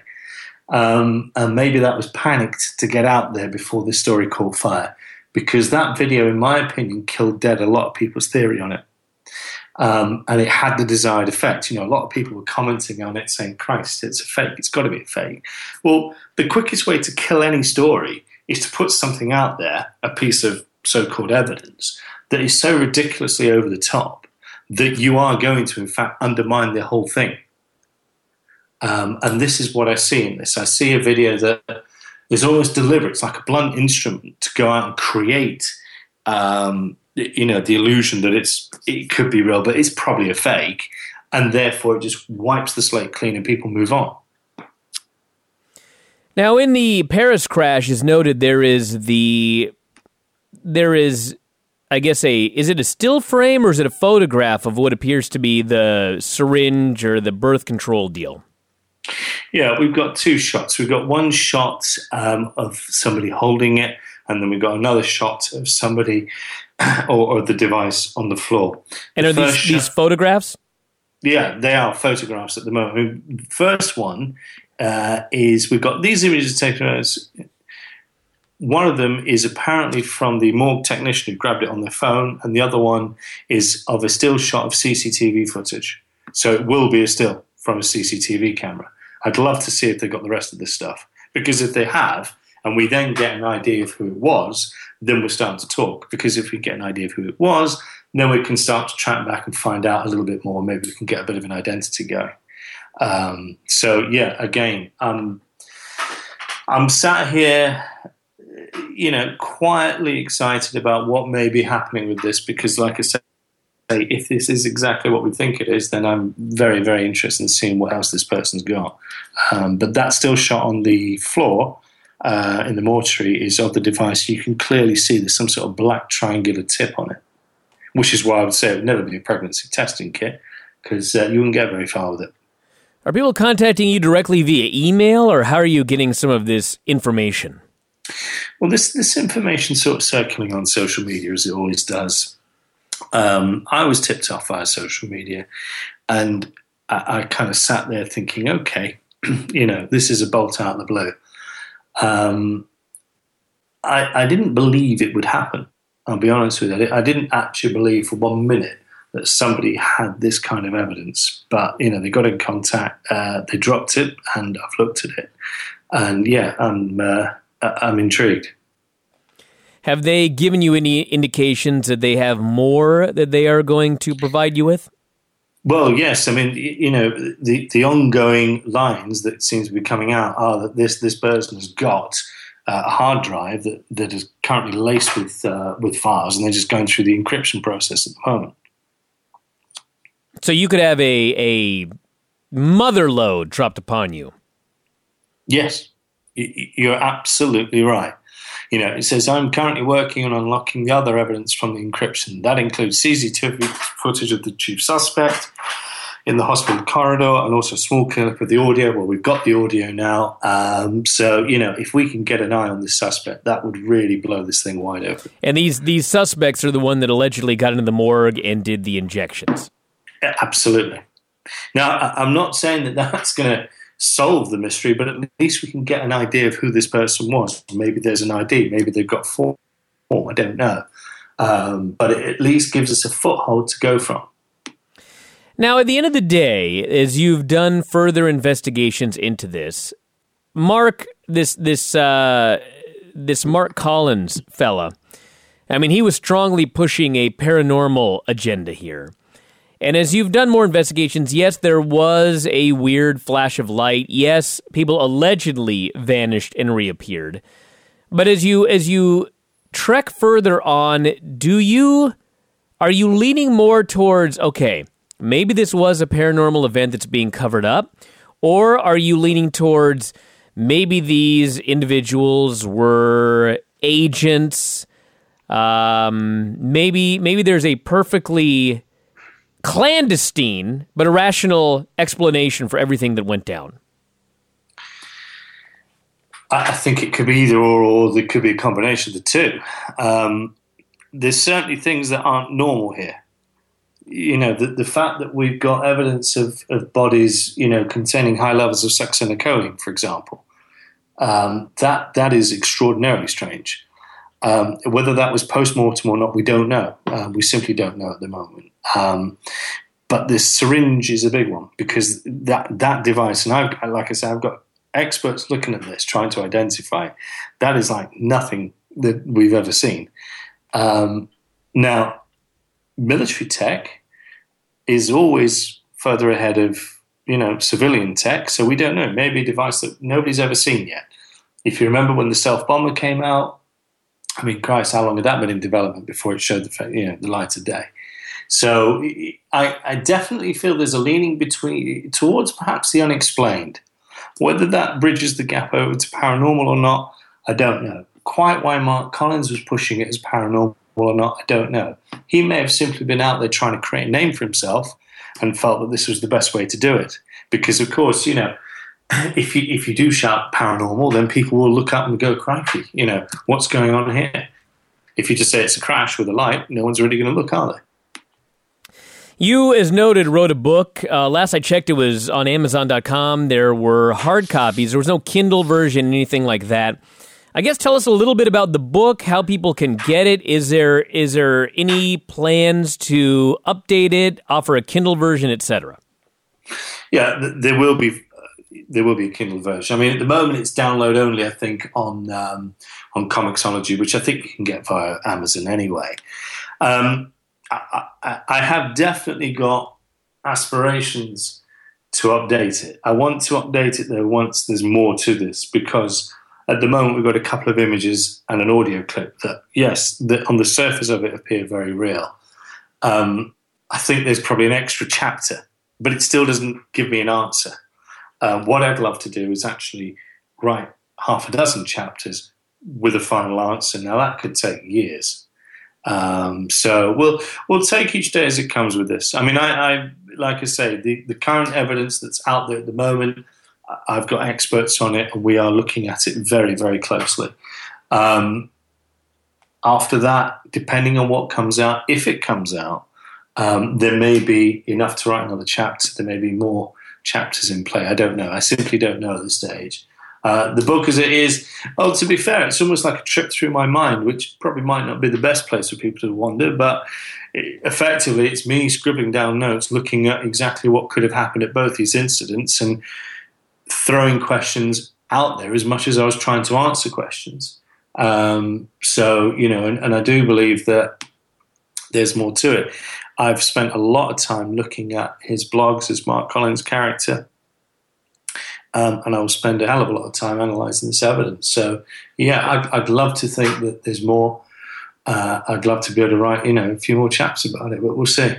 Um, and maybe that was panicked to get out there before this story caught fire, because that video, in my opinion, killed dead a lot of people's theory on it. Um, and it had the desired effect. You know, a lot of people were commenting on it saying, Christ, it's a fake. It's got to be a fake. Well, the quickest way to kill any story is to put something out there, a piece of so-called evidence, that is so ridiculously over the top that you are going to, in fact, undermine the whole thing. Um, and this is what I see in this. I see a video that is almost deliberate. It's like a blunt instrument to go out and create um you know, the illusion that it's it could be real, but it's probably a fake, and therefore it just wipes the slate clean and people move on. Now, in the Paris crash, is noted there is the there is, I guess, a is it a still frame or is it a photograph of what appears to be the syringe or the birth control deal? Yeah, we've got two shots. We've got one shot um, of somebody holding it, and then we've got another shot of somebody or, or the device on the floor. And the are these, shot, these photographs? Yeah, they are photographs at the moment. The first one uh, is we've got these images taken as one of them is apparently from the morgue technician who grabbed it on their phone, and the other one is of a still shot of C C T V footage. So it will be a still from a C C T V camera. I'd love to see if they got the rest of this stuff, because if they have, and we then get an idea of who it was, then we're starting to talk. Because if we get an idea of who it was, then we can start to track back and find out a little bit more. Maybe we can get a bit of an identity going. Um, so, yeah, again, um, I'm sat here, you know, quietly excited about what may be happening with this, because, like I said, if this is exactly what we think it is, then I'm very, very interested in seeing what else this person's got. Um, but that still shot on the floor uh, in the mortuary is of the device. You can clearly see there's some sort of black triangular tip on it, which is why I would say it would never be a pregnancy testing kit, because uh, you wouldn't get very far with it. Are people contacting you directly via email, or how are you getting some of this information? Well, this this information sort of circling on social media, as it always does. Um, I was tipped off via social media, and I, I kind of sat there thinking, okay, you know, this is a bolt out of the blue. Um, I, I didn't believe it would happen. I'll be honest with you. I didn't actually believe for one minute that somebody had this kind of evidence. But, you know, they got in contact, uh, they dropped it, and I've looked at it. And, yeah, I'm, uh, I'm intrigued. Have they given you any indications that they have more that they are going to provide you with? Well, yes. I mean, you know, the, the ongoing lines that seem to be coming out are that this, this person has got uh, a hard drive that, that is currently laced with uh, with files, and they're just going through the encryption process at the moment. So you could have a a mother load dropped upon you. Yes, you're absolutely right. You know, it says, I'm currently working on unlocking the other evidence from the encryption. That includes C C T V footage of the chief suspect in the hospital corridor, and also a small clip of the audio. Well, we've got the audio now. Um, so, you know, if we can get an eye on this suspect, that would really blow this thing wide open. And these, these suspects are the one that allegedly got into the morgue and did the injections. Absolutely. Now, I'm not saying that that's going to solve the mystery, but at least we can get an idea of who this person was. Maybe there's an I D. Maybe they've got form. I don't know. Um, but it at least gives us a foothold to go from. Now, at the end of the day, as you've done further investigations into this, Mark, this this uh, this Mark Collins fella, I mean, he was strongly pushing a paranormal agenda here. And as you've done more investigations, yes, there was a weird flash of light. Yes, people allegedly vanished and reappeared. But as you as you trek further on, do you are you leaning more towards, okay, maybe this was a paranormal event that's being covered up, or are you leaning towards maybe these individuals were agents? Um, maybe maybe there's a perfectly clandestine but irrational explanation for everything that went down. I think it could be either or, or there could be a combination of the two. Um, there's certainly things that aren't normal here. You know, the, the fact that we've got evidence of, of bodies, you know, containing high levels of succinylcholine, for example, um, that that is extraordinarily strange. Um, whether that was post-mortem or not, we don't know. Uh, we simply don't know at the moment. Um, but this syringe is a big one, because that that device, and I've, like I said, I've got experts looking at this, trying to identify, that is like nothing that we've ever seen. Um, now, military tech is always further ahead of, you know, civilian tech, so we don't know. Maybe a device that nobody's ever seen yet. If you remember when the stealth bomber came out, I mean, Christ, how long had that been in development before it showed the, you know, the light of day? So I, I definitely feel there's a leaning between towards perhaps the unexplained. Whether that bridges the gap over to paranormal or not, I don't know. Quite why Mark Collins was pushing it as paranormal or not, I don't know. He may have simply been out there trying to create a name for himself and felt that this was the best way to do it. Because, of course, you know, if you if you do shout paranormal, then people will look up and go, crikey, you know, what's going on here? If you just say it's a crash with a light, no one's really going to look, are they? You, as noted, wrote a book. Uh, last I checked, it was on Amazon dot com. There were hard copies. There was no Kindle version, anything like that. I guess tell us a little bit about the book, how people can get it. Is there is there any plans to update it, offer a Kindle version, et cetera? Yeah, th- there will be. There will be a Kindle version. I mean, at the moment, it's download only, I think, on um, on Comixology, which I think you can get via Amazon anyway. Um, I, I, I have definitely got aspirations to update it. I want to update it, though, once there's more to this, because at the moment we've got a couple of images and an audio clip that, yes, that on the surface of it appear very real. Um, I think there's probably an extra chapter, but it still doesn't give me an answer. Uh, what I'd love to do is actually write half a dozen chapters with a final answer. Now that could take years. Um, so we'll we'll take each day as it comes with this. I mean, I, I like I say, the, the current evidence that's out there at the moment, I've got experts on it, and we are looking at it very, very closely. Um, after that, depending on what comes out, if it comes out, um, there may be enough to write another chapter. There may be more chapters in play. I don't know. I simply don't know at this stage. Uh, the book as it is, oh, to be fair, it's almost like a trip through my mind, which probably might not be the best place for people to wander, but it, effectively it's me scribbling down notes, looking at exactly what could have happened at both these incidents and throwing questions out there as much as I was trying to answer questions. Um, so, you know, and, and I do believe that there's more to it. I've spent a lot of time looking at his blogs as Mark Collins' character. Um, and I will spend a hell of a lot of time analysing this evidence. So, yeah, I'd, I'd love to think that there's more. Uh, I'd love to be able to write, you know, a few more chapters about it, but we'll see.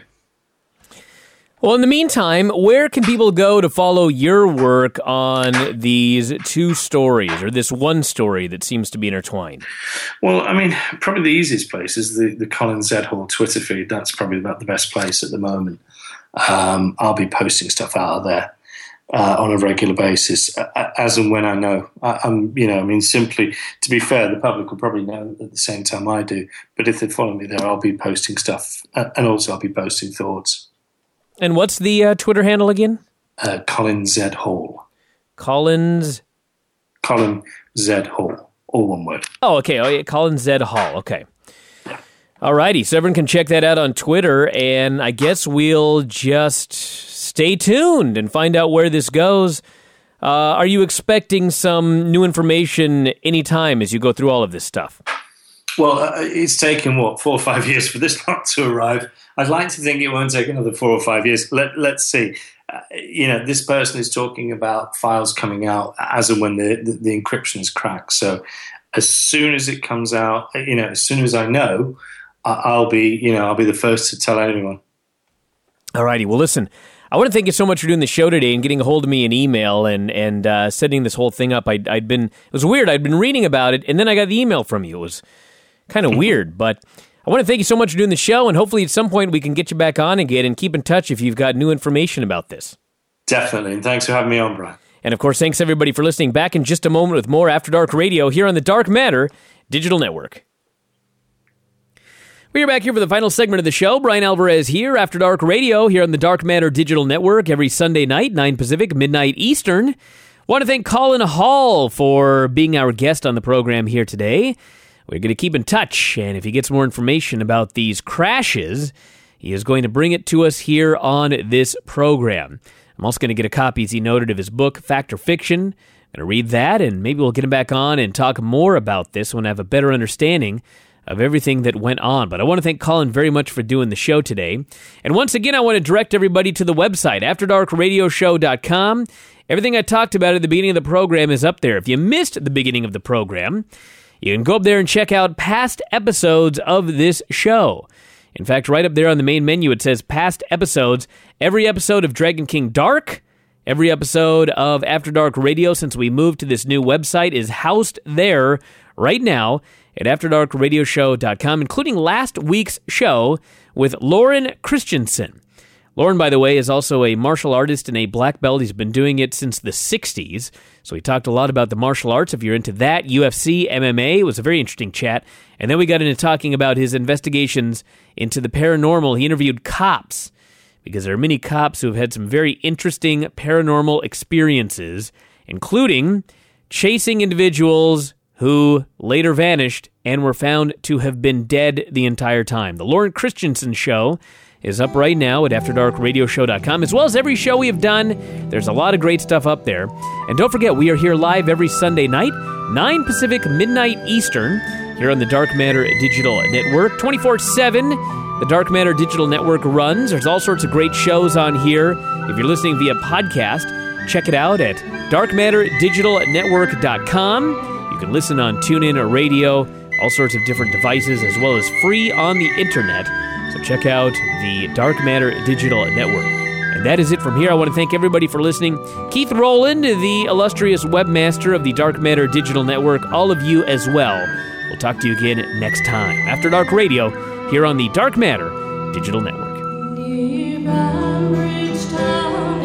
Well, in the meantime, where can people go to follow your work on these two stories, or this one story that seems to be intertwined? Well, I mean, probably the easiest place is the, the Colin Z. Hall Twitter feed. That's probably about the best place at the moment. Um, I'll be posting stuff out of there. Uh, on a regular basis, uh, as and when I know. I, I'm, you know, I mean, simply, to be fair, the public will probably know at the same time I do, but if they follow me there, I'll be posting stuff, uh, and also I'll be posting thoughts. And what's the uh, Twitter handle again? Uh, Colin Z. Hall. Collins? Colin Z. Hall, all one word. Oh, okay, oh, yeah. Colin Z. Hall, okay. All righty, so everyone can check that out on Twitter, and I guess we'll just stay tuned and find out where this goes. Uh, are you expecting some new information anytime as you go through all of this stuff? Well, uh, it's taken, what, four or five years for this lot to arrive. I'd like to think it won't take another four or five years. Let, let's see. Uh, you know, this person is talking about files coming out as and when the, the, the encryption is cracked. So as soon as it comes out, you know, as soon as I know, I'll be, you know, I'll be the first to tell everyone. All righty. Well, listen, I want to thank you so much for doing the show today and getting a hold of me in email and and uh, setting this whole thing up. I'd, I'd been, it was weird. I'd been reading about it, and then I got the email from you. It was kind of weird, but I want to thank you so much for doing the show, and hopefully at some point we can get you back on again and keep in touch if you've got new information about this. Definitely, and thanks for having me on, Brian. And of course, thanks everybody for listening. Back in just a moment with more After Dark Radio here on the Dark Matter Digital Network. We are back here for the final segment of the show. Brian Alvarez here, After Dark Radio, here on the Dark Matter Digital Network every Sunday night, nine Pacific, midnight Eastern. Want to thank Colin Hall for being our guest on the program here today. We're going to keep in touch, and if he gets more information about these crashes, he is going to bring it to us here on this program. I'm also going to get a copy, as he noted, of his book, Fact or Fiction. I'm going to read that, and maybe we'll get him back on and talk more about this when I have a better understanding of everything that went on. But I want to thank Colin very much for doing the show today. And once again, I want to direct everybody to the website, after dark radio show dot com. Everything I talked about at the beginning of the program is up there. If you missed the beginning of the program, you can go up there and check out past episodes of this show. In fact, right up there on the main menu, it says past episodes. Every episode of Dragon King Dark, every episode of After Dark Radio since we moved to this new website is housed there right now at after dark radio show dot com, including last week's show with Lauren Christensen. Lauren, by the way, is also a martial artist and a black belt. He's been doing it since the sixties, so we talked a lot about the martial arts. If you're into that, U F C, M M A, it was a very interesting chat. And then we got into talking about his investigations into the paranormal. He interviewed cops, because there are many cops who have had some very interesting paranormal experiences, including chasing individuals who later vanished and were found to have been dead the entire time. The Lauren Christensen Show is up right now at after dark radio show dot com, as well as every show we have done. There's a lot of great stuff up there. And don't forget, we are here live every Sunday night, nine Pacific, midnight Eastern, here on the Dark Matter Digital Network. twenty-four seven, the Dark Matter Digital Network runs. There's all sorts of great shows on here. If you're listening via podcast, check it out at dark matter digital network dot com. You can listen on TuneIn or radio, all sorts of different devices, as well as free on the internet. So So check out the Dark Matter Digital Network. And that is it from here. I want to thank everybody for listening. Keith Rowland, the illustrious webmaster of the Dark Matter Digital Network, all of you as well. We'll talk to you again next time. After Dark Radio, here on the Dark Matter Digital Network. Near Bridgetown.